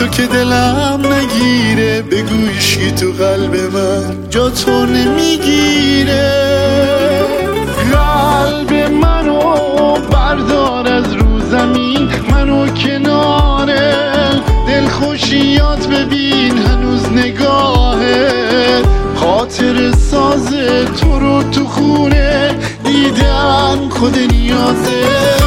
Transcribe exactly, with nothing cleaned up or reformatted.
تو که دلم نگیره، بگو عشقی تو قلب من جا تو نمیگیره. قلب منو بردار از رو زمین، منو کناره دلخوشیات ببین هنوز نگاهه، خاطر ساز تو رو تو خونه دیدم خود نیازه.